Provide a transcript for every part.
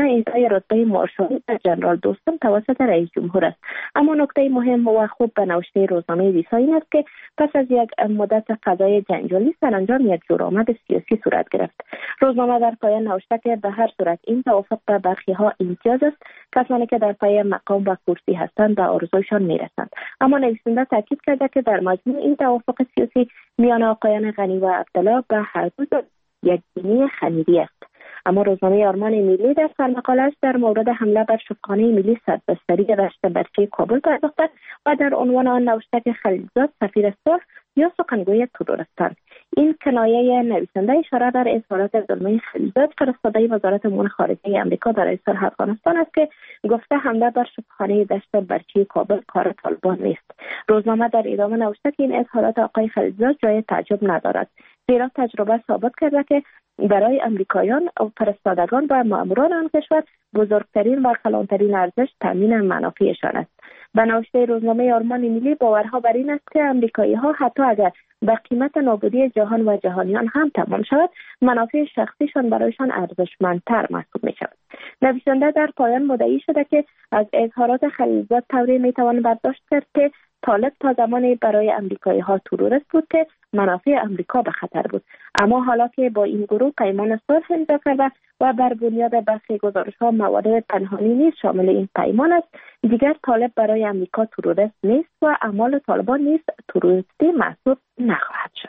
ماهانه اعطای رتبه مارشالی به ژنرال دوستم توسط رئیس جمهور است. اما نکته مهم و خوب به نوشته روزنامه ویسا این است که پس از یک مدت قضای جنجالی سرانجام یک جورآمد سیاسی صورت گرفت. روزنامه در پایان نوشته که به هر صورت این توافق به برخی ها امتیاز است، کسانی که در پای مقام و کرسی هستند به آرزویشان میرسند. اما نویسنده تاکید کرده که در مجموع این توافق سیاسی میان آقایان غنی و عبدالله به هر دو یک بینی خمیری است. اما روزنامه آرمان ملی در سرمقاله‌اش در مورد حمله بر شبخانه ملی صدبستری دشت برچی کابل پرداخته و در عنوان آن نوشته که خلیلزاد سفیر صلح یا سخنگوی ترورستان. این کنایه نویسنده اشاره در اظهارات ظلمی خلیلزاد فرستاده وزارت امور خارجه آمریکا در صلح افغانستان است که گفته حمله بر شبخانه دشت برچی کابل کار طالبان نیست. روزنامه در ادامه نوشته که این اظهارات آقای خلیلزاد جای تعجب ندارد، زیرا تجربه ثابت کرده که برای امریکایان و فرستادگان و ماموران آن کشور بزرگترین و کلانترین ارزش تامین منافعشان است. به نوشته روزنامه آرمان ملی باورها بر این است که امریکایی ها حتی اگر به قیمت نابودی جهان و جهانیان هم تمام شود، منافع شخصیشان برایشان ارزشمندتر محسوب می شود. نویسنده در پایان مدعی شده که از اظهارات خلیلزاد طوری می توان برداشت کرد که طالب تا زمانی برای امریکایی ها تروریست بود که منافع امریکا به خطر بود. اما حالا که با این گروه پیمان صلح امضا کرده و بر بنیاد برخی گزارش‌ها موارد پنهانی نیز شامل این پیمان است، دیگر طالب برای امریکا تروریست نیست و اعمال طالبان نیز تروریستی محسوب نخواهد شد.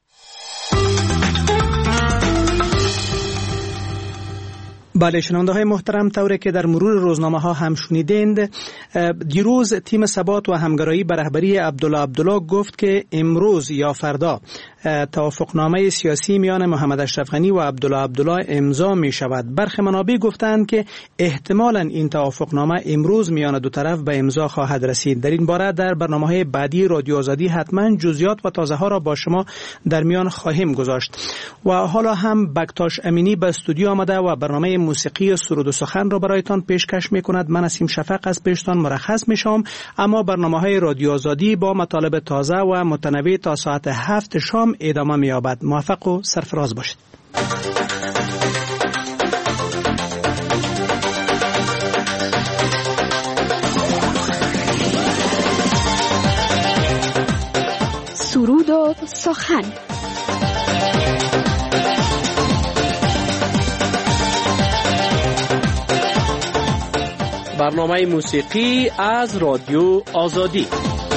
بله شنونده های محترم، طوری که در مرور روزنامه ها هم شنیدند، دیروز تیم ثبات و همگرایی به رهبری عبدالله گفت که امروز یا فردا توافقنامه سیاسی میان محمد اشرف غنی و عبدالله امضا می شود. برخی منابع گفتند که احتمالاً این توافقنامه امروز میان دو طرف به امضا خواهد رسید. در این باره در برنامه‌های بعدی رادیو آزادی حتما جزئیات و تازه ها را با شما در میان خواهیم گذاشت. و حالا هم بکتاش امینی به استودیو آمده و برنامه موسیقی سرود و سخن را برایتان پیشکش میکند. من نسیم شفق از پیشتان مرخص میشم، اما برنامه‌های رادیو آزادی با مطالب تازه و متنوع تا ساعت 7 شام ادامه می‌یابد. موفق و سرفراز باشید. سرود و سخن. برنامه موسیقی از رادیو آزادی.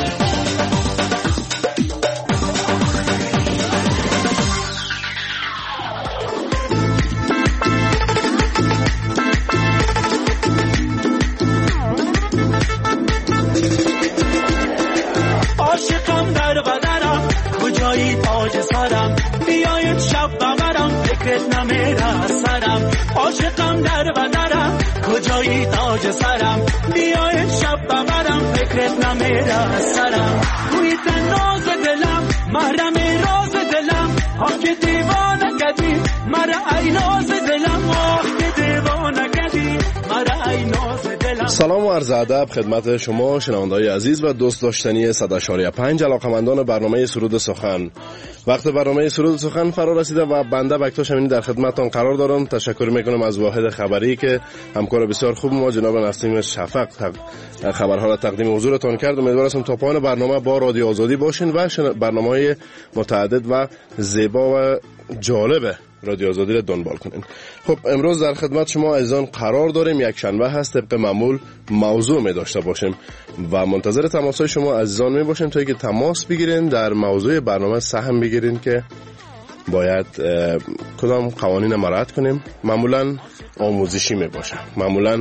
عاشقم در بدنم، کجایی تاج سرم، بیاید شب ببرم، فکرت نمیره سرم. عاشقم در بدنم، کجایی تاج سرم، بیاید شب ببرم، فکرت نمیره سرم. توی تناز دلم، محرم راز دلم، آه که دیوانه کدی مرا ای ناز دلم، آه که دیوانه کدی مرا ای ناز دلم. سلام و عرض ادب خدمت شما شنونده‌های عزیز و دوست داشتنی 100.5 علاقه‌مندان برنامه سرود سخن. وقت برنامه سرود سخن فرا رسیده و بنده بکتاش امینی در خدمتتان قرار دارم. تشکر میکنم از واحد خبری که همکار بسیار خوب ما جناب نسیم شفق خبرها را تقدیم حضورتان کرد. امیدوارم تا پایان برنامه با رادیو آزادی باشین و برنامه‌های متعدد و زیبا و جالب رادیو آزادی را دنبال کنین. خب امروز در خدمت شما عزیزان قرار داریم. یک شنبه هست، طبق معمول موضوع می داشته باشیم و منتظر تماسهای شما عزیزان می باشیم تا اینکه تماس بگیرین، در موضوع برنامه سهم بگیرین که باید کدام قوانین مراعات کنیم. معمولا آموزشی می باشه، معمولا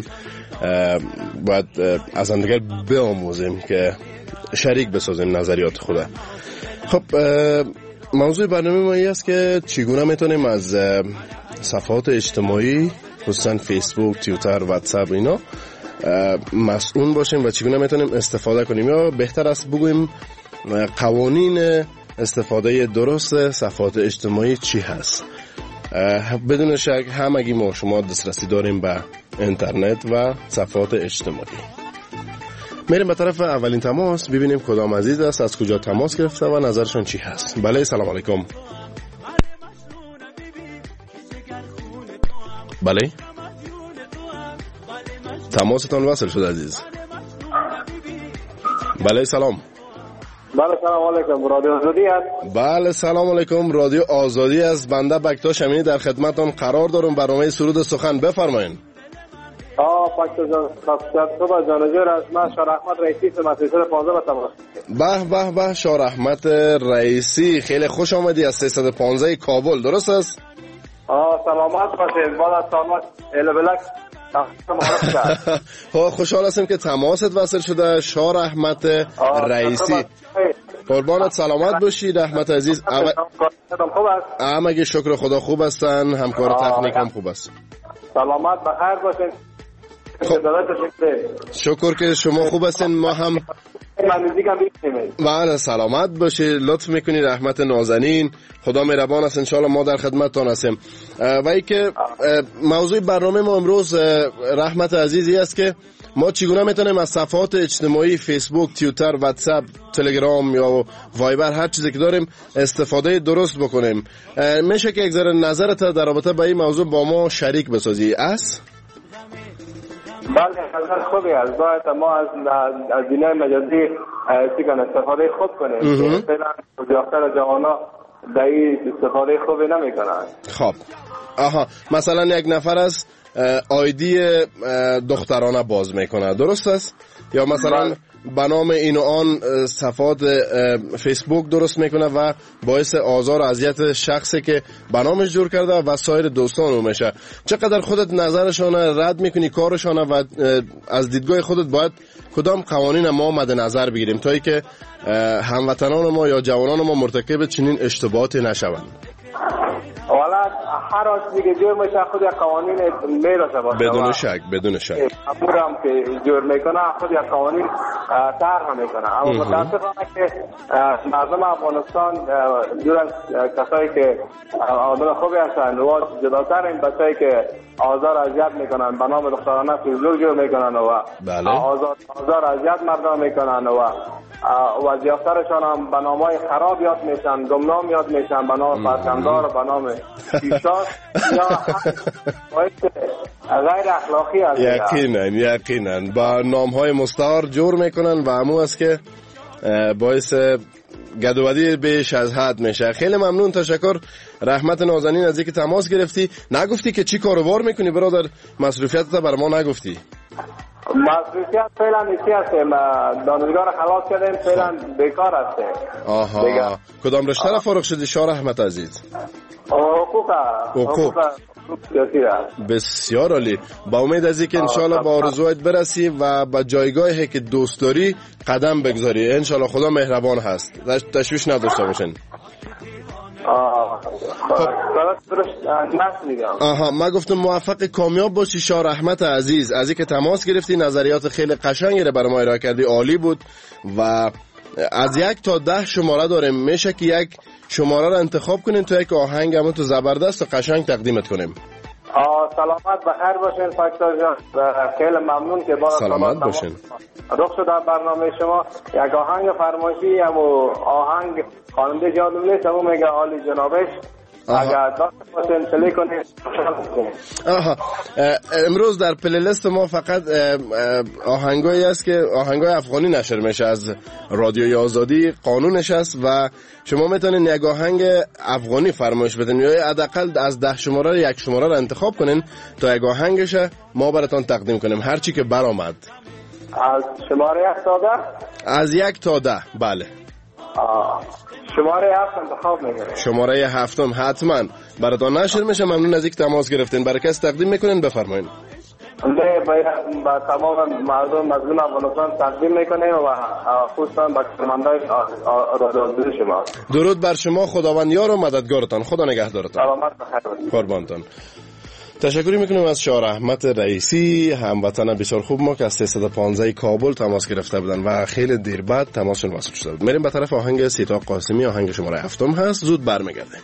باید از هم دیگر بیاموزیم که شریک بسازیم نظریات خود. خب موضوع برنامه ما این است که چگونه میتونیم از صفحات اجتماعی خصوصا فیسبوک، توییتر، واتساپ اینا مسئول باشیم و چگونه میتونیم استفاده کنیم، یا بهتر است بگویم قوانین استفاده درست صفحات اجتماعی چی هست. بدون شک همگی ما شما دسترسی داریم به اینترنت و صفحات اجتماعی. میریم به طرف اولین تماس ببینیم کدام عزیز است، از کجا تماس گرفته و نظرشون چی هست. بله سلام علیکم. بله تماستان وصل شد عزیز. بله سلام. بله سلام علیکم، رادیو آزادی است. بله سلام علیکم، رادیو آزادی است. بنده بکتاش امینی در خدمتتان قرار دارم. برنامه سرود سخن بفرمایید. بکتاش جان، صبح جانجور از من شاه رحمت رئیسی مسیسر 15 به تماس. به شاه رحمت رئیسی، خیلی خوش آمدی از 315 کابل، درست است؟ سلامت باشید. بعد از سلامت البلک خوشحال هستم که تماست وصل شده شاه رحمت رئیسی. قربانت سلامت باشی رحمت عزیز. همه شکر خدا خوب هستن، همکار تکنیک هم خوب است. سلامت بخیر باشین. شکر که شما خوب هستین، ما هم بله سلامت باشی. لطف میکنی رحمت نازنین، خدا مهربان است، انشالله ما در خدمتتان هستیم. و ای که موضوع برنامه ما امروز رحمت عزیزی است که ما چگونه میتونیم از صفحات اجتماعی فیسبوک، توییتر، واتساپ، تلگرام یا وایبر هر چیزی که داریم استفاده درست بکنیم. میشه که یک ذره نظرت در رابطه با این موضوع با ما شریک بسازی است؟ بله نظر خوبی است. باید ما از دنیای مجازی استفاده خوب کنیم. فعلا زیادتر جوانا در این استفاده خوبی نمیکنن. خب مثلا یک نفر از آیدی دخترانه باز میکنه، درست است؟ یا مثلا به نام این و آن صفحات فیسبوک درست میکنه و باعث آزار و اذیت شخصی که به نامش جور کرده و سایر دوستان میشه. چقدر خودت نظرشان رد میکنی، کارشان، و از دیدگاه خودت باید کدام قوانین ما مد نظر بگیریم تا ای که هموطنان ما یا جوانان ما مرتکب چنین اشتباهاتی نشوند؟ والا هر آنچه که جور میشه خود قوانین میرسه باشه. بدون شک امور هم که جور میکنه خود قوانین طرح میکنه. اما متاسفانه که مردم افغانستان دور از کسایی که آدم خوبی هستن و جداتر این بچه‌ای که آزار اذیت میکنن به نام دخترانه فیزور جور میکنن و آزار اذیت مردم میکنن و وظیفترشان هم به نامای خراب یاد میشن، گمنام یاد میشن، به نام فرزنددار، به نام پیشاش یا غیر اخلاقی است. یقینا با نامهای مستعار جور میکنن و همون است که باعث گدودی بیش از حد میشه. خیلی ممنون، تشکر رحمت نازنین از اینکه تماس گرفتی. نگفتی که چی کاروبار میکنی برادر؟ مصروفیتت برای ما نگفتی. مصروفیت فعلا نیستی هستیم، دانشگاه را خلاص کردیم، فعلا بیکار هستیم. کدام رشته را فارغ شدی شاه رحمت عزیز؟ حقوق. بسیار عالی. با امید از اینکه انشالله با آرزویت برسی و با جایگاهی که دوست داری قدم بگذاری. انشالله خدا مهربان هست، تشویش نداشته باشین. ما گفتم موفق کامیاب باشی شاه رحمت عزیز. از اینکه تماس گرفتی، نظریات خیلی قشنگی رو برای ما ارائه کردی، عالی بود. و از 1 تا 10 شماره داریم، میشه که یک شماره رو انتخاب کنیم تا یک آهنگ همون تو زبردست و قشنگ تقدیمت کنیم. سلامت بخیر باشین فاکتور جان، خیلی ممنون که با سلامت باشین. رخ شد در برنامه شما یک آهنگ فرمایشی هم آهنگ خواننده جادو نیست، همون میگه عالی جنابش. اگر داشت باشین پلی کنید. امروز در پلیلیست ما فقط آهنگایی است که آهنگای افغانی نشر میشه از رادیوی آزادی، قانونش است و شما میتونین یک آهنگ افغانی فرمایش بدین یا حداقل از 10 شماره یک شماره را انتخاب کنین تا یک آهنگش ما براتون تقدیم کنیم، هر چی که برآمد. از شماره 1 تا 10؟ از 1 تا 10 بله. شماره 7 انتخاب میکنیم. شماره 7 حتما براتون نشر میشه. ممنون از اینکه تماس گرفتین. برای کس تقدیم میکنین؟ بفرمایید. با تمام مردم مظلوم افغانستان تقدیم میکنیم و خصوصا با شنوندگان رادیو شما. درود بر شما، خداوند یار و مددگارتان، خدا نگهدارتان. سلامت بخیر. قربانتان. تشکر میکنم از شاه رحمت رئیسی، هموطن بسیار خوب ما که از 315 کابل تماس گرفته بودن و خیلی دیر بعد تماسشون وصل شده بود. میریم به طرف آهنگ سیتا قاسمی، آهنگ شماره 7 هست، زود برمیگردیم.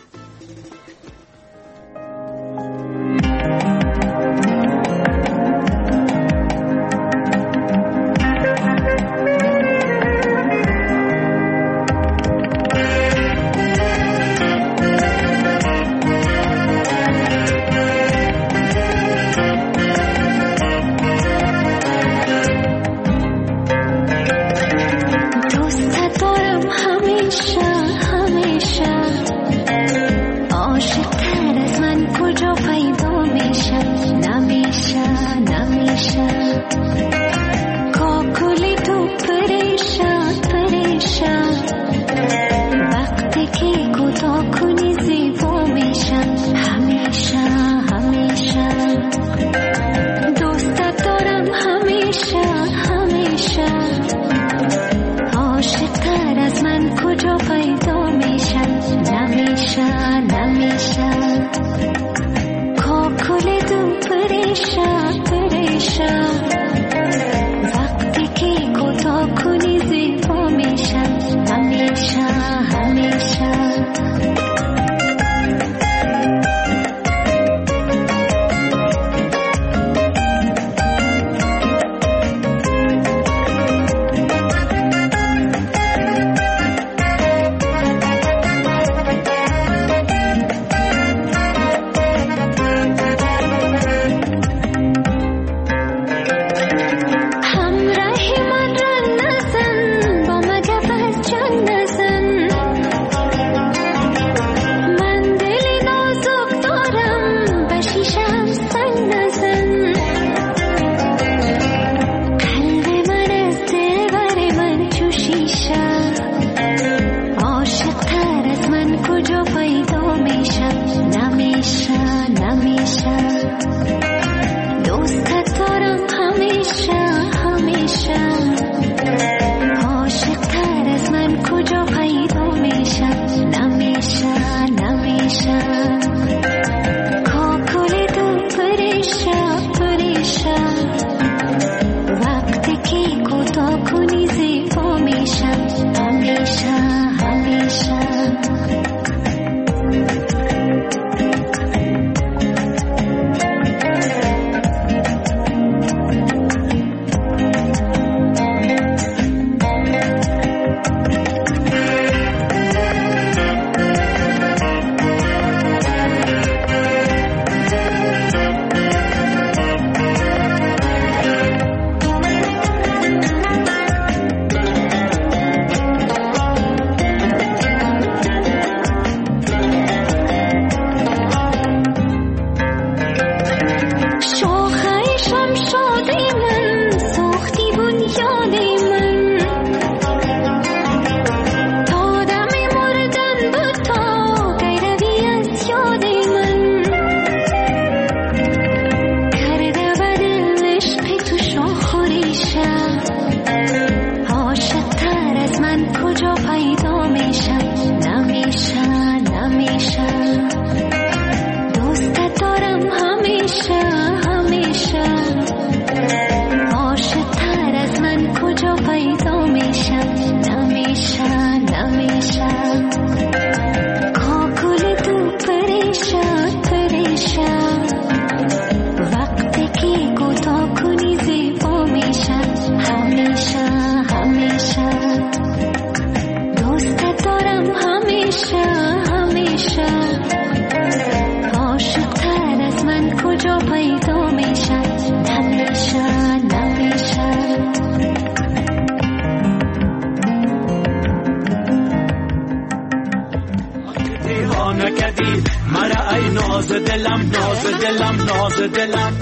ناز دلم.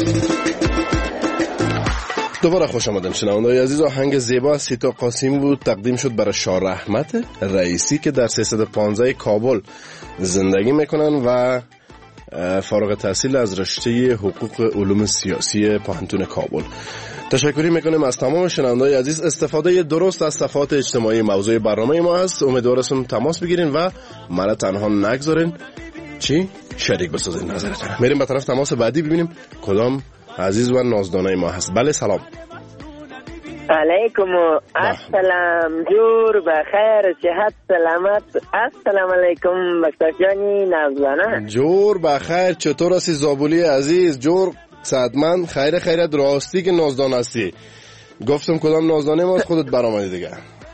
دوباره خوش آمدین شنونده‌های عزیز. آهنگ زیبا از سیتا قاسمی بود، تقدیم شد برای شاه رحمت رئیسی که در 315 کابل زندگی میکنن و فارغ التحصیل از رشته حقوق علوم سیاسی پانتون کابل. تشکری میکنیم از تمام شنونده‌های عزیز. استفاده درست از صفحات اجتماعی موضوع برنامه ما هست. امیدوارم تماس بگیرین و مرا تنها نگذارین. چی؟ شریک بسازین نظرتون. میریم به طرف تماس بعدی ببینیم کدام عزیز و نازدانه ما هست. بله سلام علیکم و السلام. جور بخیر، صحت سلامت. السلام علیکم بکتاشانی نازدانه. جور بخیر، چطور هستی زابولی عزیز؟ جور صدمن خیر خیرت راستی که نازدان هستی. گفتم کدام نازدانه ما خودت برآمدی دیگه.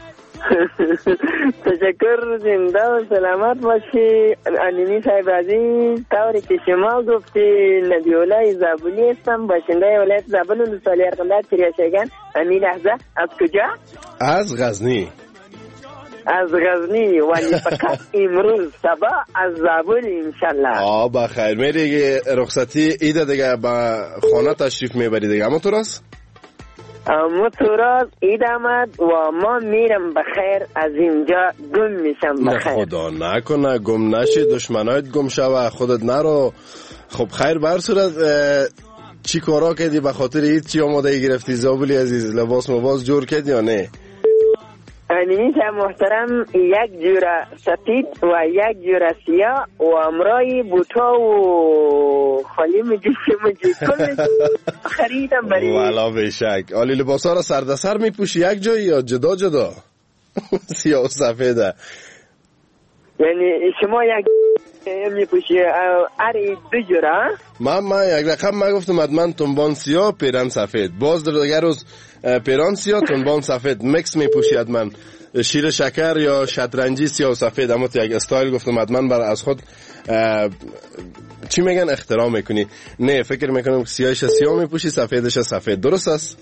تشکر، زنده و سلامت باشی انیمی صاحب عزیز. طوری که شما گفتی نبیولای زابولی هستم، باشنده ولایت زابل و سالی ارقندر کریاشگان. همین لحظه از کجا؟ از غزنی. از غزنی، ولی فقط امروز صبح از زابل انشالله. بخیر. میری رخصتی ایده دیگه با خانه تشریف میبری دیگه. اما تو راست؟ اما تو راست اید آمد و ما میرم بخیر، از اینجا گم میشم بخیر. خدا نکنه گم نشی، دشمنایت گم شوه، خودت نرو. خب خیر، بر صورت چی کارا کردی به خاطر اید؟ چی آماده گرفتی زابلی عزیز؟ لباس مباس جور کردی یا نه؟ انیمیشه محترم، یک جوره سفید و یک جوره سیاه و امرای بوتا و خالی مجی کل خریدم برای. والا بشک. آلی لباس ها را سردسر میپوشی یک جایی یا جدا جدا؟ سیاه و سفیده. یعنی شما یک میپوشی اری دو جوره؟ من یک رقم گفتم حتما تنبان سیاه پیرن سفید، باز در دیگر روز پیران سیاه تنبان سفید مکس میپوشی حتما، شیر شکر یا شطرنجی سیاه و سفید. اما تو یک استایل گفتم حتما برای از خود چی میگن اختراع میکنی. نه فکر میکنم سیاهش سیاه میپوشی سفیدش سفید. درست است؟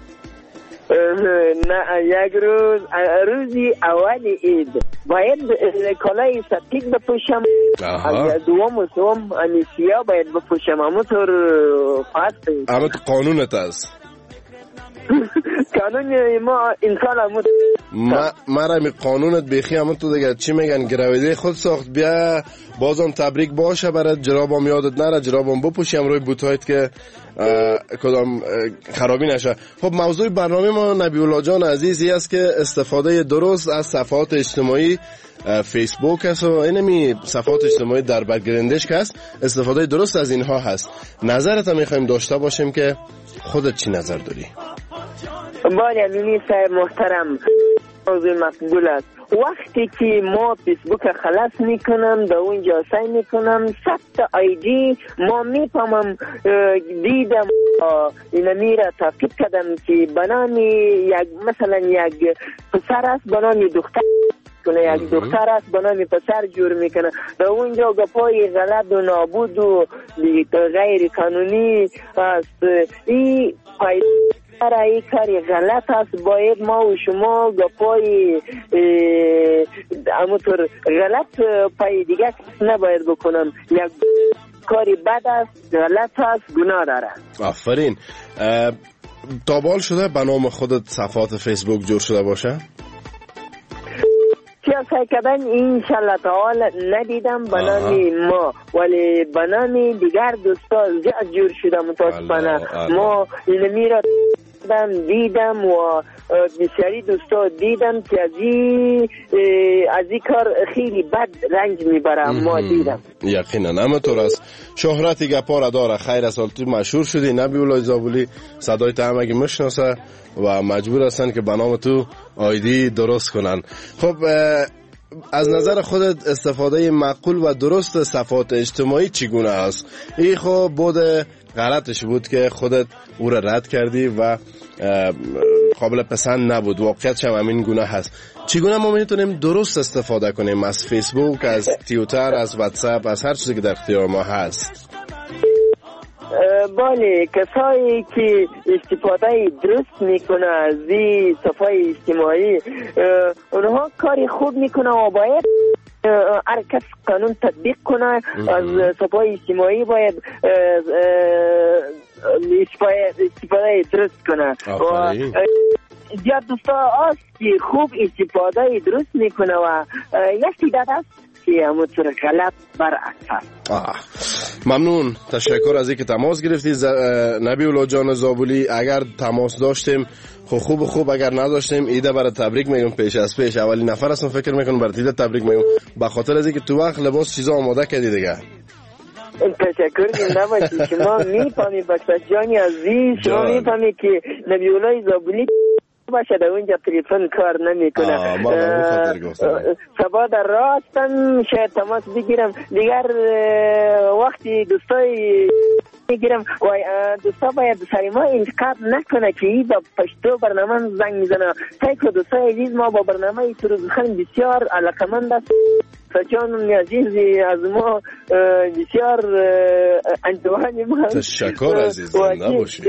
نه، یک روزی اول اید باید کلاه سفید بپوشم، دوم و سوم سیاه باید بپوشم. اما تو فاست اما تو قانونت است. قانون ما انسان مرا می قانونت بیخی. اما تو دیگه چی میگن گرویده خود ساخت. بیا بازم تبریک باشه برات. جرابم یادت نره، جرابم بپوشیم روی بوتایت که کدام خرابی نشه. خب موضوع برنامه ما نبی‌الله جان عزیزی است که استفاده درست از صفحات اجتماعی فیسبوک است و اینمی صفحات اجتماعی در بک‌گراندش که است. استفاده درست از اینها هست. نظرت هم میخوایم داشته باشیم که خودت چی نظر داری؟ بله امینی صاحب محترم، موضوع مقبول است. وقتی که ما فیسبوک خلاص میکنم در اونجا سعی میکنم ثبت آیدی ما میفهمم دیدم اینمی را تاکید کردم که بنامی یک مثلا یک پسر است بنامی دختر کنه، یک دختر است بنامی پسر جور میکنه. در اونجا گپای غلط و نابود و غیر قانونی است. این برای کاری غلط است. باید ما و شما گپای امطور غلط پای دیگه نباید بکنم. یک کاری بد است، غلط است، گناه داره. آفرین. تابال شده به نام خودت صفحات فیسبوک جور شده باشه؟ سعی کردن انشالله تعالی ندیدم بنامی ما، ولی بنامی دیگر دوستا زیاد جور شده متاسفانه. ما اینمی را دیدم و بسیاری دوستا دیدم که از این کار خیلی بد رنج میبرم. ما دیدم یقینا. اما تو راست شهرتی گپا را داره. خیر از تو مشهور شدی. نبی‌الله زابلی صدای تو همگی میشناسه و مجبور هستن که به نام تو آیدی درست کنن. خب از نظر خودت استفاده معقول و درست صفحات اجتماعی چگونه است؟ این خب بود غلطش بود که خودت او را رد کردی و قابل پسند نبود. واقعیتش هم همین گونه هست. چگونه ما میتونیم درست استفاده کنیم از فیسبوک، از توییتر، از واتساپ، از هر چیزی که در اختیار ما هست؟ بله، کسایی که استفاده درست میکنه از این صفحه اجتماعی اونها کاری خوب میکنه و باید هر کس قانون تطبیق کنه. از صفای اجتماعی باید استفاده درست کنه. یا دوستا هست که خوب استفاده درست میکنه و یک دیدت هست که همونطور غلط برعکس هست. ممنون، تشکر از اینکه تماس گرفتی نبی الله جان زابلی. اگر تماس داشتیم خوب، اگر نداشتیم ایده برای تبریک میگم. پیش از پیش اولین نفر هستم فکر میکنم برای ایده تبریک میگم، به خاطر از اینکه تو وقت لباس چیزا آماده کردی دیگه. تشکر زنده باشی. شما میفهمی بچه جانی عزیز، شما میفهمی که نبی الله زابلی باشه در اونجا تلفن کار نمیکنه. سبا در راستم شاید تماس بگیرم دیگر وقتی دوستای میگیرم و دوستا باید سری ما انتقاد نکنه که ای با پشتو برنامه زنگ میزنه. تایکو دوستای عزیز ما با برنامه سرودخان بسیار علاقمند است. سچان عزیز از ما بسیار انجوانی ما. تشکر عزیز، نباشید.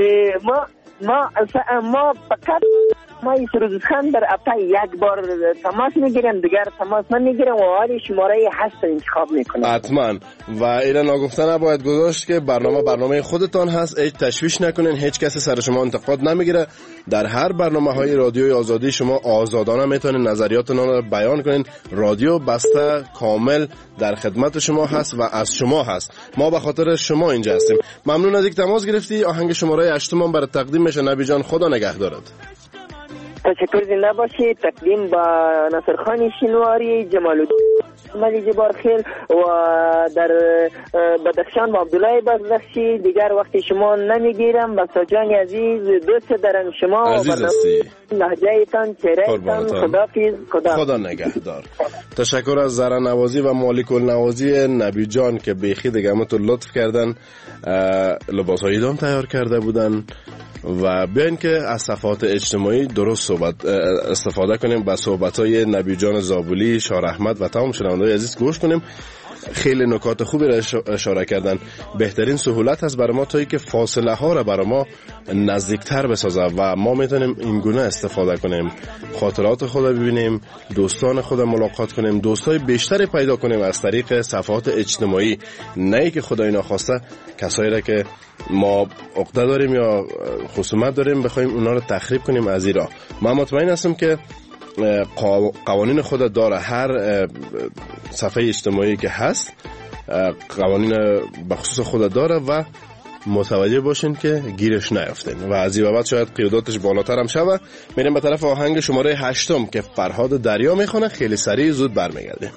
ما فقط ما سرودخان در اپا یک بار تماس میگیرم، دیگر تماس نمیگیرم و حالی شماره 8 انتخاب میکنم. حتما. و اینا نگفته نباید گذاشت که برنامه خودتان هست، هیچ تشویش نکنین، هیچ کسی سر شما انتقاد نمیگیره. در هر برنامه های رادیوی آزادی شما آزادانه میتونین نظریاتتون رو بیان کنین. رادیو بسته کامل در خدمت شما هست و از شما هست. ما به خاطر شما اینجا هستیم. ممنون از اینکه تماس گرفتی. آهنگ شماره 8 من برای تقدیم میشه. نبی جان خدا نگهدارت. تشکر زنده باشید. تقدیم با نصرخان شینواری، جمال الدین جبارخیل و در بدخشان با عبدالله بزخشی. دیگر وقتی شما نمیگیرم. بساجان عزیز دوست دارم شما عزیز هستی. لحجه ایتان، چهره ایتان. خدا نگهدار. تشکر از ذره نوازی و مالک النوازی نبی جان که بیخی دیگه همتون لطف کردن، لباس های ایدان تیار کرده بودن. و بیاین که از صفحات اجتماعی درست استفاده کنیم. با صحبت‌های نبی جان زابلی، شار احمد و تمام شنونده‌های عزیز گوش کنیم. خیلی نکات خوبی را اشاره کردن. بهترین سهولت هست برای ما تا که فاصله ها را برای ما نزدیکتر بسازه و ما میتونیم این گونه استفاده کنیم. خاطرات خود ببینیم، دوستان خود ملاقات کنیم، دوستای بیشتری پیدا کنیم از طریق صفحات اجتماعی. نه که خدای ناخواسته کسایی را که ما عقده داریم یا خصومت داریم بخوایم اونا رو تخریب کنیم از ایرا. من مطمئن هستم که قوانین خود داره. هر صفحه اجتماعی که هست قوانین بخصوص خود داره و متوجه باشین که گیرش نیافتین و از این بابت شاید قیوداتش بالاتر هم شوه. میریم به طرف آهنگ شماره 8 که فرهاد دریا میخونه. خیلی سریع زود برمیگردیم.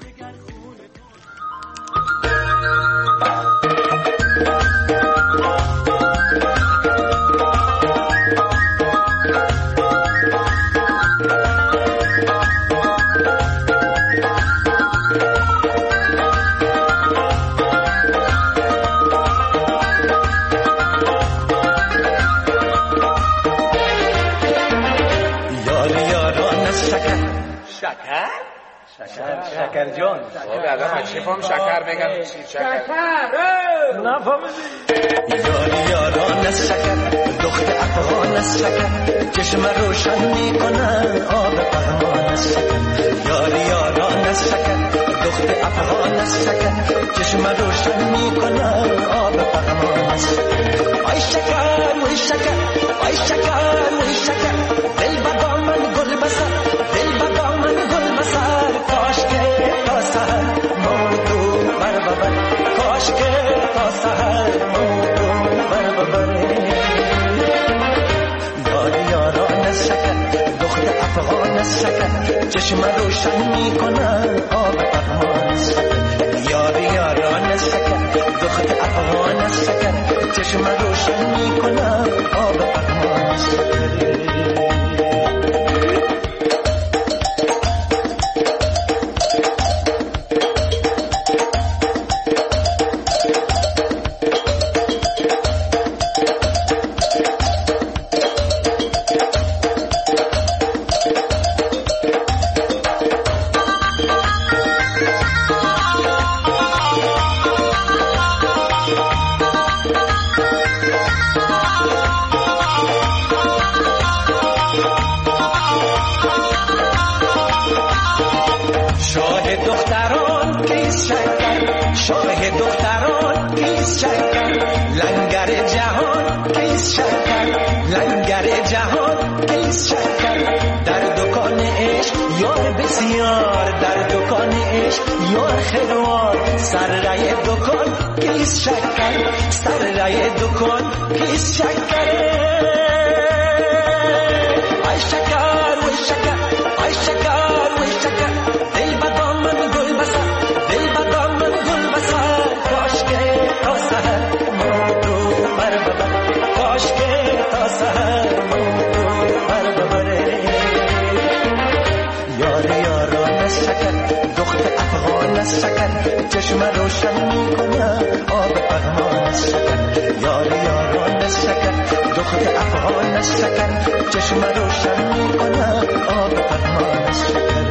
شکر جان آدم شفام شکر بگن شکر نفهمیدی یاران از شکر دخت افغان از شکر چشم روشن میکنن آب پهلوان از شکر یاران از شکر دخت افغان از شکر چشم روشن میکنن آب پهلوان از شکر آی شکر وای شکر آی شکر وای شکر دل بابا من گل بسر دل بابا من گل بسر کاش که تا سهر موتو بر ببر کاش که تا سهر موتو بر ببر یاران از شکر دخت افغان از شکر چشم روشن میکنن آب پهلوان از شکر یاران از شکر دخت افغان از شکر چشم روشن میکنن آب پهلوان از شکر شاه دختران کیست شکر لنگر جهان کیست شکر لنگر جهان کیست شکر در دکان عشق یار بسیار در دکان عشق یار خروار سرای دکان کیست شکر سرای دکان کیست شکر ای شکر و شکر ای شکر و شکر دل بدام گل بسر دل بدام گل بسر کاش که تا سحر موتو بر ببر کاش که تا سحر موتو بر ببره یار یاران از شکر دخت افغان از شکر چشم روشن میکنه آب پهمان از شکر یار یاران از شکر دخت افغان از شکر چشم روشن میکنه آب پهمان از شکر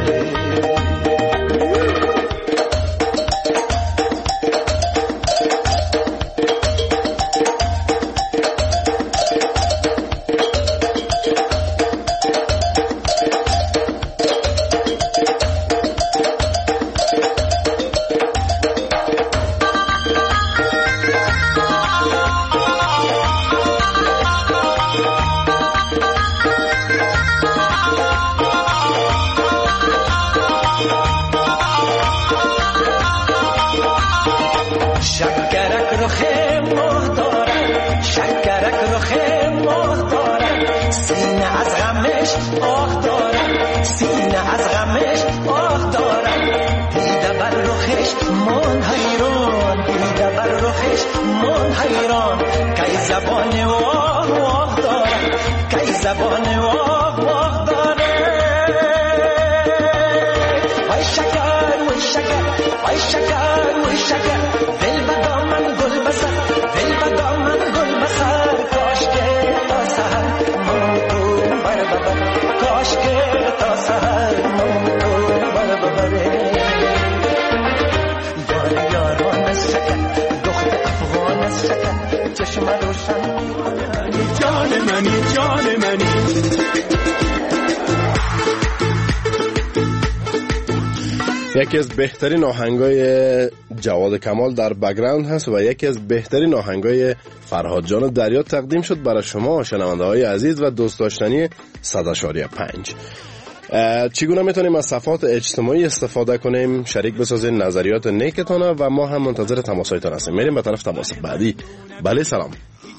یکی از بهترین آهنگای جواد کمال در بک‌گراند هست و یکی از بهترین آهنگای فرهاد جان دریا تقدیم شد برای شما شنونده های عزیز و دوست داشتنی 100.5. چگونه میتونیم از صفحات اجتماعی استفاده کنیم، شریک بسازین نظریات نیکتان و ما هم منتظر تماسایتان هستیم. میریم به طرف تماس بعدی. بله سلام.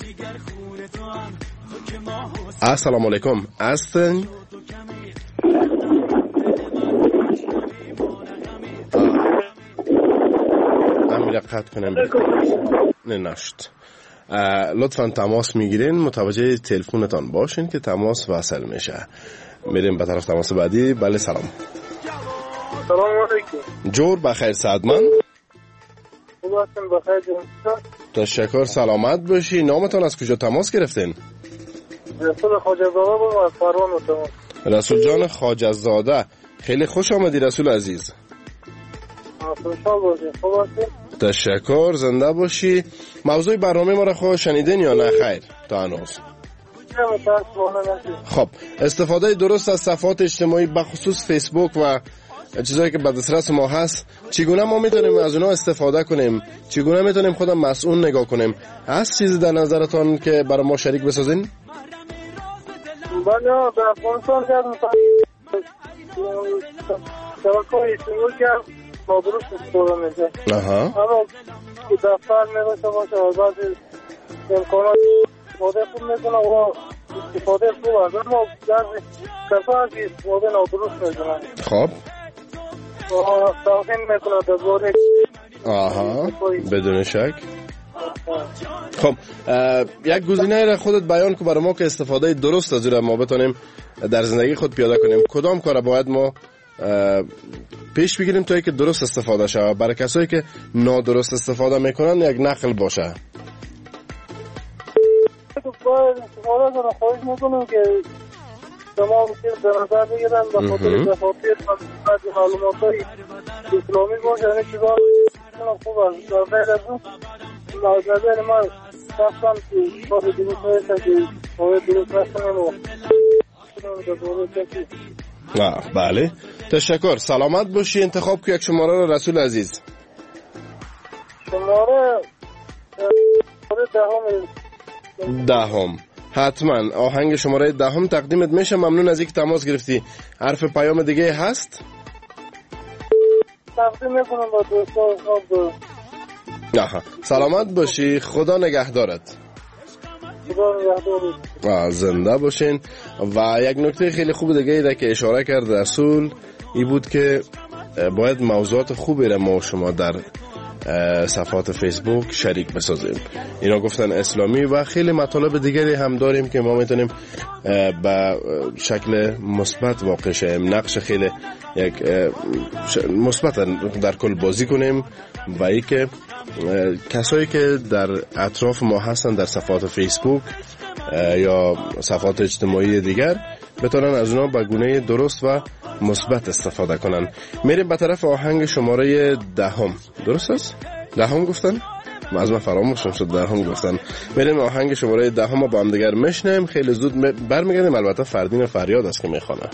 السلام علیکم. هستین؟ امیره قطع کنم نه نشد. لطفا تماس میگیرین، متوجه تلفنتان باشین که تماس وصل میشه. میریم به طرف تماس بعدی. بله سلام. سلام علیکم. جور بخیر سعدمند. خوب هستم بخیر جان. تشکر سلامت باشی. نامتان از کجا تماس گرفتین؟ رسول خواجه‌زاده بود از فرمان تماس. رسول جان خواجه‌زاده، خیلی خوش آمدی رسول عزیز. خوشحال باشی. خوب هستی؟ تشکر، زنده باشی. موضوع برنامه ما را خود شنیدین یا نه خیر تا هنوز؟ خب استفاده درست از صفحات اجتماعی بخصوص فیسبوک و چیزایی که به دسترس ما هست، چگونه ما میتونیم از اونها استفاده کنیم؟ چگونه میتونیم خودم مسئول نگاه کنیم؟ هست چیزی در نظرتان که برای ما شریک بسازین؟ بله در افغانستان کردم شبکه‌های اجتماعی که نادرست استفاده میشه. اما دفتر میباشه باشه و بعضی امکانات استفاده خوب میکنه و استفاده خوب هست، اما بعضی کسا که استفاده نادرست میکنه. خب توهین میکنه در باره. بدون شک. خب یک گزینه را خودت بیان که برای ما که استفاده درست از اون ما بتونیم در زندگی خود پیاده کنیم. کدام کار باید ما پیش بگیریم تا اینکه درست استفاده شه؟ برای کسایی که نادرست استفاده میکنن یک نقل باشه. باید استفاده کنم، خواهش میکنم که شما بسید در نظر بگیرن به خاطر دفاتر بعضی معلومات های اسلامی باشه. همه چیزا خوب است. در غیر از اون نظر من شخصا که کار درست نیست که باید درست نکنم و بله تشکر، سلامت باشی. انتخاب که یک شماره را رسول عزیز. شماره دهم. حتما آهنگ شماره دهم تقدیمت میشه. ممنون از اینکه تماس گرفتی. حرف پیام دیگه هست؟ تقدیم میکنم با دوستان. آها، سلامت باشی، خدا نگهدارت. زنده باشین. و یک نکته خیلی خوب دیگه ایده که اشاره کرد رسول ای بود که باید موضوعات خوبی را ما و شما در صفحات فیسبوک شریک بسازیم. اینا گفتن اسلامی و خیلی مطالب دیگری هم داریم که ما میتونیم به شکل مثبت واقع شیم، نقش خیلی یک مثبت در کل بازی کنیم و ای که کسایی که در اطراف ما هستن در صفحات فیسبوک یا صفحات اجتماعی دیگر بتونن از اونا به گونه درست و مثبت استفاده کنن. میریم به طرف آهنگ شماره دهم. درست است؟ دهم گفتن؟ از من فراموشم شد دهم گفتن. میریم آهنگ شماره دهم با هم دیگر میشنیم. خیلی زود برمیگردیم. البته فردین فریاد است که میخوانه.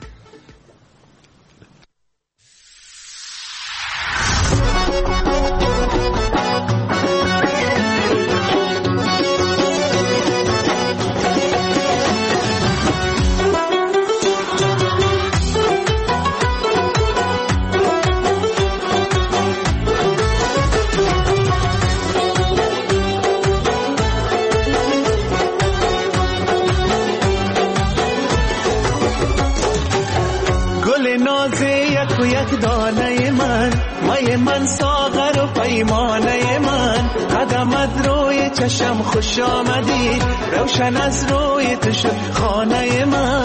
من ساغر و پیمانه من قدمت روی چشم خوش آمدی روشن از روی تو شد خانه من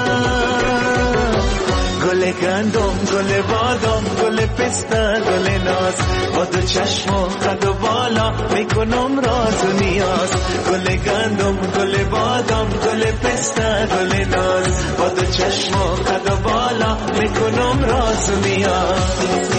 گل گندم گل بادام گل پسته گل ناز با دو چشم و قد و بالا میکنم راز و نیاز گل گندم گل بادام گل پسته گل ناز با دو چشم و قد و بالا میکنم راز و نیاز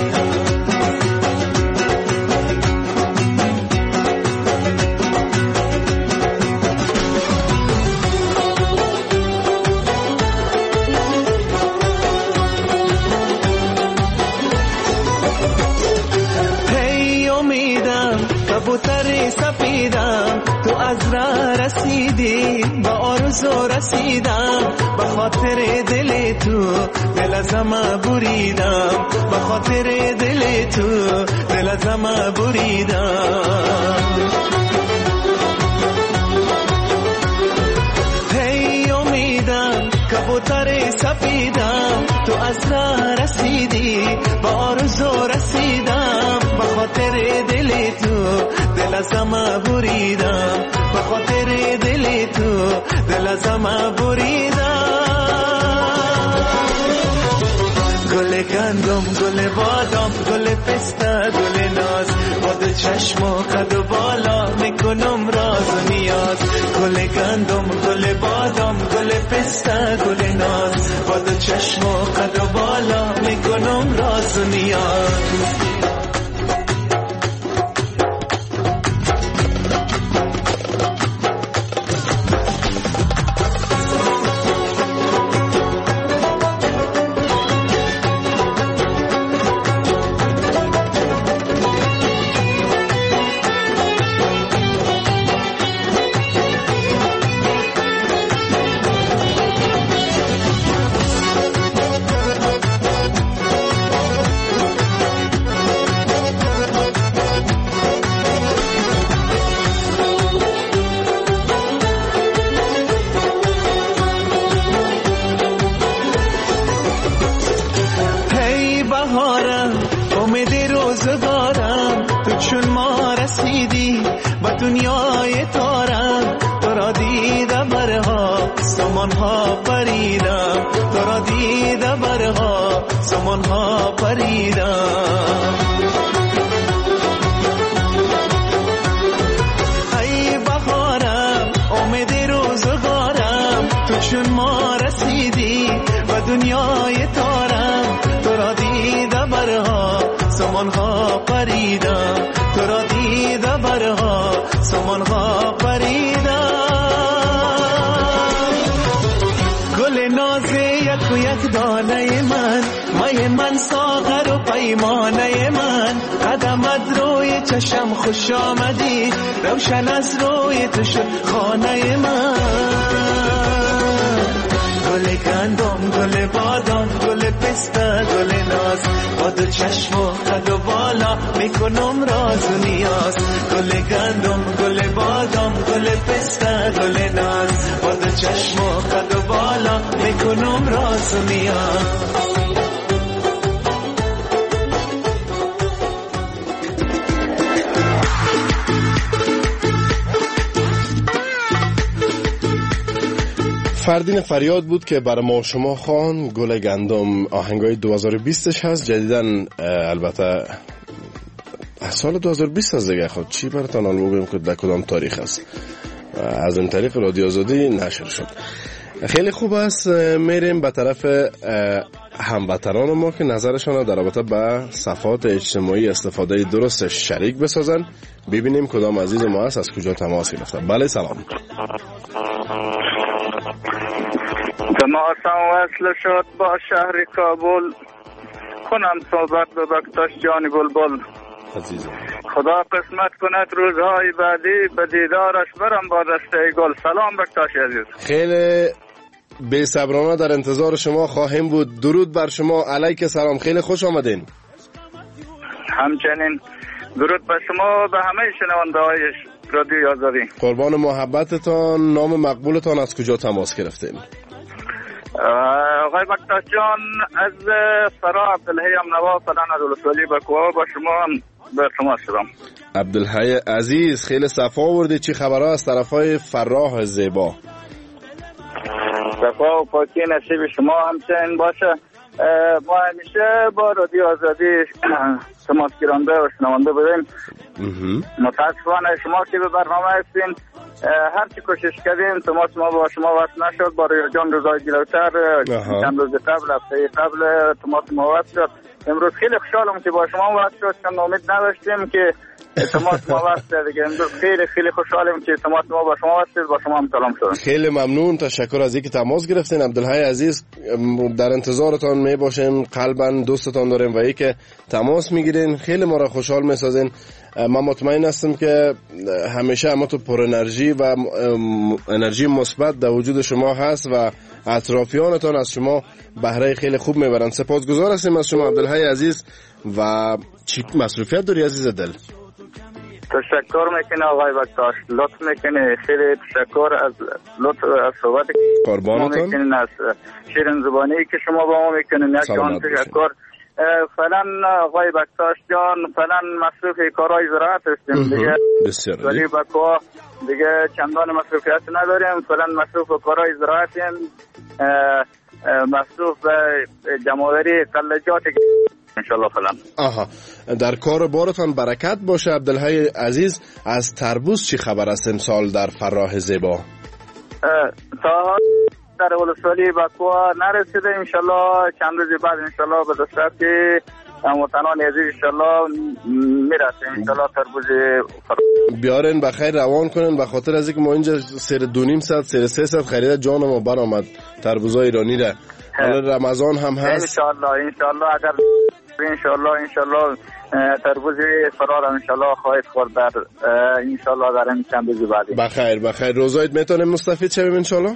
کبوتر سفیدم تو از راه رسیدی با آرزو رسیدم به خاطر دل تو دل ازم بریدم به خاطر دل تو دل ازم بریدم هی امیدم کبوتر سفیدم تو از راه رسیدی با آرزو رسیدم به خاطر دل تو دل ازم بریدم به خاطر دل تو دل ازم بریدم گل گندم گل بادام گل پسته گل ناز با دو چشم و قد و بالا میکنم راز و نیاز گل گندم گل بادام گل پسته گل ناز با دو چشم و قد و بالا میکنم راز و نیاز دنیای تارم تو را دیده برها سمان ها پریدم تو را دیده برها سمان ها پریدم ای بهارم امید روزگارم تو چون ما رسیدی و دنیای تارم تو را دیده برها سمان ها پریدم تو را دیده برها سمان ها پریدم گل نازی یک و یک دانه من، مای من ساغر و پیمانه من، قدمت روی چشم خوش آمدی، روشن از روی تو شد خانه من. گل گندم، گل بادام، گل پسته، گل ناز، با دو چشم و قد و بالا میکنم راز و نیاز. گل گندم، گل بادام، گل پسته، گل ناز، با دو چشم و قد و بالا میکنم راز و نیاز. فردین فریاد بود که برای ما شما خان گل گندم آهنگای 2020ش هست. جدیدن البته سال 2020 هست دیگه. خود چی براتون الان بگم که در کدام تاریخ است؟ از این طریق رادیو آزادی نشر شد. خیلی خوب است. میریم به طرف هموطنان ما که نظرشان در رابطه با صفحات اجتماعی استفاده درستش شریک بسازن. ببینیم کدام عزیز ما است، از کجا تماس گرفته. بله سلام. تماسم وصل شد با شهر کابل، کنم صحبت به بکتاش جان بلبل. خدا قسمت کند روزهای بعدی به دیدارش برم با دسته گل. سلام بکتاش عزیز. خیلی بی صبرانه در انتظار شما خواهیم بود. درود بر شما. علیک سلام. خیلی خوش آمدین. همچنین درود به شما به همه شنونده های رادیو آزادی. قربان محبتتان. نام مقبولتان، از کجا تماس گرفتین؟ آقای بکتاش جان، از فرا عبدالحی امنوا فلان از ولسوالی بکوها با شما هم به تماس شدم. عبدالحی عزیز، خیلی صفا آوردی. چی خبرها از طرفای فراه زیبا؟ صفا و پاکی نصیب شما همچنین باشه. ما همیشه با رادیو آزادی تماس گیرنده و شنونده بودیم. متاسفانه شما که به برنامه هستین، هر چی کوشش کردیم تماس ما با شما وصل نشد. با جان روزای جلوتر چند روز قبل، هفته قبل تماس ما وصل شد. امروز خیلی خوشحالم که با شما وصل شد، چون امید نداشتیم که تماس ما وصل دیگه. امروز خیلی خوشحالم که تماس ما با شما وصل، با شما هم سلام شد. خیلی ممنون، تشکر از اینکه تماس گرفتین. عبدالحی عزیز، در انتظارتان می باشیم، قلبا دوستتان داریم و اینکه تماس میگیرین خیلی ما را خوشحال میسازین. من مطمئن هستم که همیشه ما تو پر انرژی و انرژی مثبت در وجود شما هست و اطرافیانتان از شما بهره خیلی خوب میبرن. سپاسگزار هستیم از شما عبدالحی عزیز. و چی مصروفیت داری عزیز دل؟ تشکر میکنه آقای بکتاش، لطف میکنه. خیلی تشکر از لطف از صحبت قربانتون میکنین، از شیرین زبانی که شما با ما میکنین. یک جان تشکر. فعلا آقای بکتاش جان فعلا مصروف کارهای زراعت هستیم دیگه. بسیار ولی بکوا دیگه چندان مصروفیت نداریم. فعلا مصروف کارهای زراعتیم، مصروف به جمع‌آوری قلجات انشالله فعلا. آها، در کار بارتان برکت باشه. عبدالحی عزیز، از تربوز چی خبر است امسال در فراه زیبا؟ تا در ولسوالی بکوا نرسیده. انشالله چند روز بعد انشالله به دسترسی هموطنان عزیز انشالله میرسه. انشالله تربوز بیارن بخیر روان کنن، به خاطر از اینکه ما اینجا سر 2.5 ساعت سر 3 ساعت خریده جان ما برآمد تربوزای ایرانی را. حالا رمضان هم هست. انشالله اگر انشالله تربوزی فرار انشالله خواهید خورد در انشالله در این چند روز بعدی. بخیر روزایت میتونیم مستفید شویم انشالله.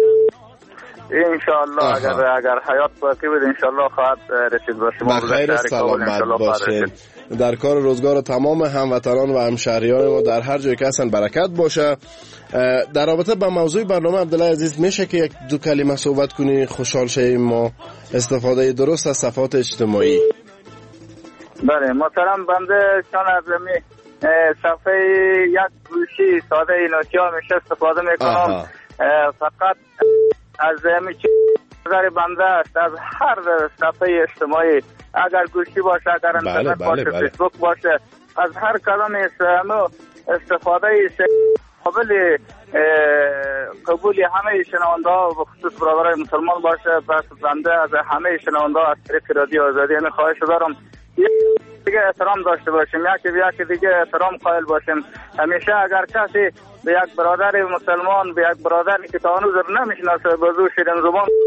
انشالله اگر حیات باقی بود انشالله خواهد رسید به شما. بخیر سلامت باشید. در کار و روزگار تمام هموطنان و همشهریان ما در هر جایی که هستن برکت باشه. در رابطه با موضوع برنامه عبدالله عزیز، میشه که یک دو کلمه صحبت کنی؟ خوشحال شیم ما استفاده درست از صفحات اجتماعی. بله محترم بنده چون از صفحه یک گوشی ساده نوکیا میشه استفاده میکنم. فقط از نظر بنده است از هر صفحه اجتماعی، اگر گوشی باشه، اگر اینترنت باشه، فیسبوک باشه، از هر کلام استفاده قابل قبولی همه شنونده ها و خصوص برادرای مسلمان باشه. بس بنده از همه شنونده ها از طریق رادیو آزادی می خواهش دارم دیگه احترام داشته باشیم، یکی دیگه احترام قائل باشیم. همیشه اگر کسی به یک برادر مسلمان، به یک برادری که تا هنوز نمیشناسه به زور شیرین زبان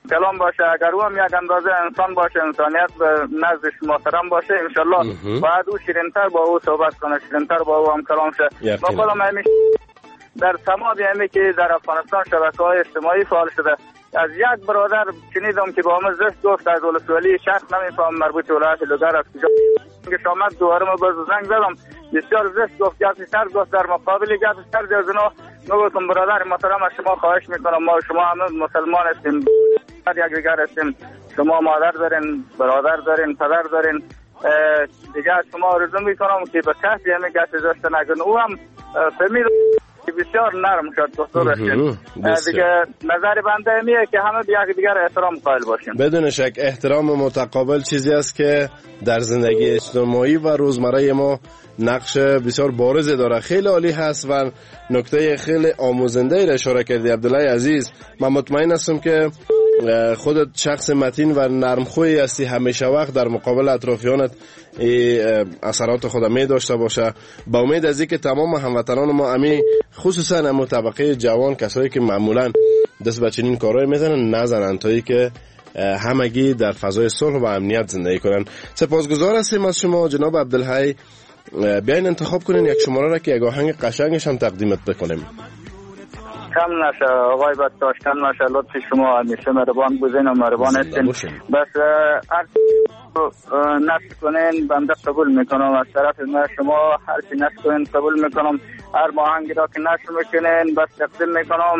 کلام باشه، اگر او هم یک اندازه انسان باشه، انسانیت به نزدش محترم باشه، انشالله باید او شیرینتر با او صحبت کنه، شیرینتر با او هم کلام شه. ما خودم همیشه در تمام همی که در افغانستان شبکه‌های اجتماعی فعال شده، از یک برادر شنیدم که با همه زشت گفت از ولسوالی شخص نمیفهم مربوط ولایت لوگر است که شامت دوارم باز زنگ زدم بسیار زشت گفت، گفت سر گفت در مقابل گفت سر جزنا نگفتم برادر محترم از شما خواهش میکنم، ما شما همه مسلمان هستیم، یک دیگر هستیم، شما مادر دارین، برادر دارین، پدر دارین، دیگه شما آرزو میکنم که به کسی همه گفت زشت نگن. او هم فهمید بسیار نرم شد گفتگو رسید. دیگه نظر بنده میه که همه به یک دیگر احترام قائل باشیم. بدون شک احترام متقابل چیزی است که در زندگی اجتماعی و روزمره ما نقش بسیار بارزی داره، خیلی عالی هست و نکته خیلی آموزنده ای را اشاره کردی عبدالله عزیز. من مطمئن هستم که خودت شخص متین و نرمخویی هستی، همیشه وقت در مقابل اطرافیانت اثرات خود می داشته باشه. با امید از اینکه تمام هموطنان ما امی خصوصا هم طبقه جوان، کسایی که معمولا دست به چنین کارهای میزنن نزنن تا اینکه همگی در فضای صلح و امنیت زندگی کنن. سپاسگزار هستیم از شما جناب عبدالحی. بیاین انتخاب کنین یک شماره را که یک آهنگ قشنگش هم تقدیمت بکنیم. کم نشه آقای بطاش، کم نشه، لطف شما همیشه مهربان بودین و مهربان هستین. بس هر نشت کنین بنده قبول میکنم، از طرف شما هر چی نشت کنین قبول میکنم، هر ماهنگی را که نشت میکنین بس تقدیم میکنم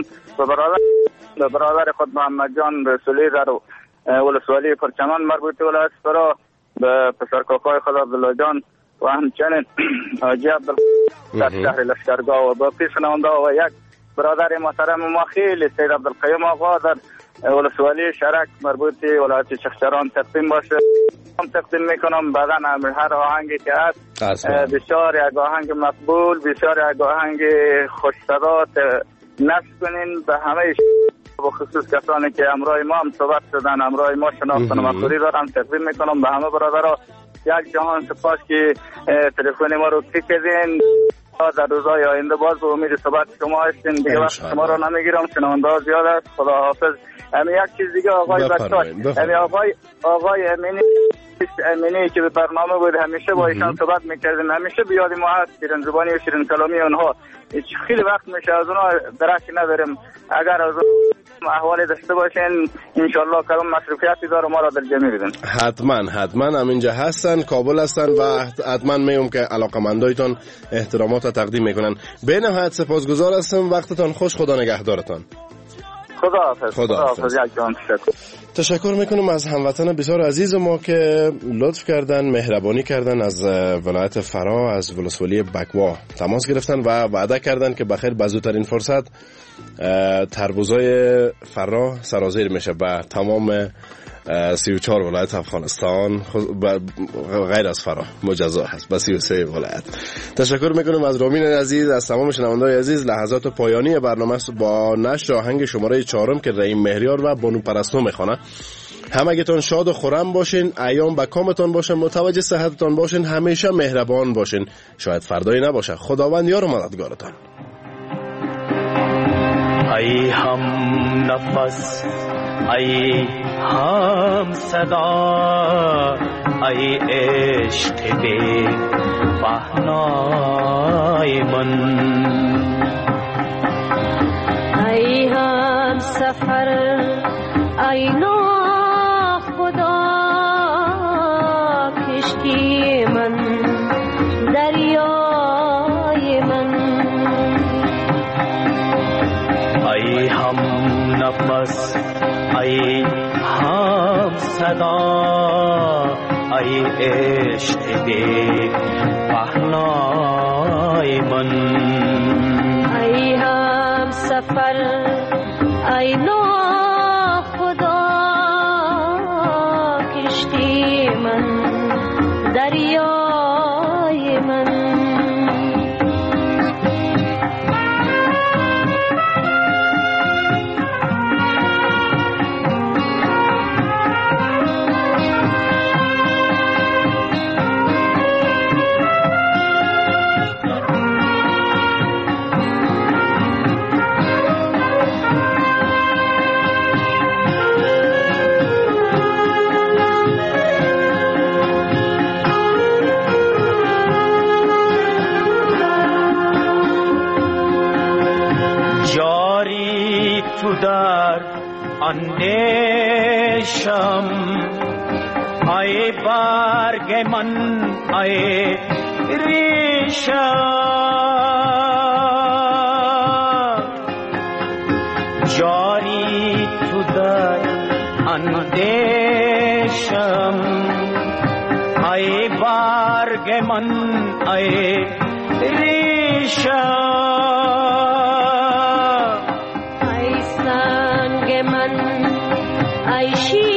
به برادر خود محمد جان رسولی در ولسوالی پرچمان مربوط ولایت فرا، به پسرکاکای خود عبدالله جان و همچنین حاجی عبدالله در شهر لشکرگاه و با پیشنهانده و یک برادر محترم ما خیلی سید عبدالقیوم آقا در ولسوالی شرک مربوط ولایت چخچران تقدیم باشه. هم تقدیم میکنم بعدا هر آهنگی که هست بسیار یک آهنگ مقبول، بسیار یک آهنگ خوش‌صدا نصب کنین به همه و خصوص کسانی که امروی ما هم صحبت شدن، امروی ما شناختن و مقبولی دارم تقدیم میکنم به همه برادرها. یک جهان سپاس که تلفن ما رو کلیک کردین. در روزهای آینده باز به امید صحبت شما هستین. دیگه وقت شما رو نمیگیرم، شنونده ها زیاد است. خدا حافظ. یک چیز دیگه آقای بکتاش، آقای امینی که به برنامه بود همیشه با ایشان صحبت میکردیم، همیشه بیاد ما هست شیرین زبانی و شیرین کلامی اونها. خیلی وقت میشه از اونها درکی نداریم. اگر از احوالی داشته باشین انشالله کلام مصروفیتی داره ما را در جمعی بدن. حتما همینجا هستن، کابل هستن و حتما میگم که علاقمندایتان احترامات تقدیم میکنن. به نهایت سپاسگزار هستم، وقتتان خوش، خدا نگهدارتان. خداحافظ. تشکر میکنم از هموطن بسیار عزیز ما که لطف کردن، مهربانی کردن، از ولایت فرا از ولسوالی بکوا تماس گرفتن و وعده کردن که بخیر بزودترین فرصت تربوزای فرا سرازیر میشه به تمام 34 ولایت افغانستان، غیر از فرا مجزا هست به 33 ولایت. تشکر میکنم از رامین عزیز، از تمام شنوندگان عزیز. لحظات پایانی برنامه است با نشر آهنگ شماره 4 که رحیم مهریار و بانو پرستو میخوانه. همگیتون شاد و خرم باشین، ایام به کامتون باشن، متوجه صحتتون باشین، همیشه مهربان باشین. شاید فردایی نباشه، خداوند یار و مددگارتان. ای هم نفس، ای هم صدا، ای عشق بی پهنای من، ای هم سفر، ای ناخدا کشتی من، دریای من، ای هم نفس، ای هم صدا، ای عشق بی پهنای من، ای هم سفر، ای ناخدا کشتی من، دریای من. اندیشم ای برگ من ای ریشم جاری تو در اندیشم ای برگ من ای ریشم ای سنگ من ای شیر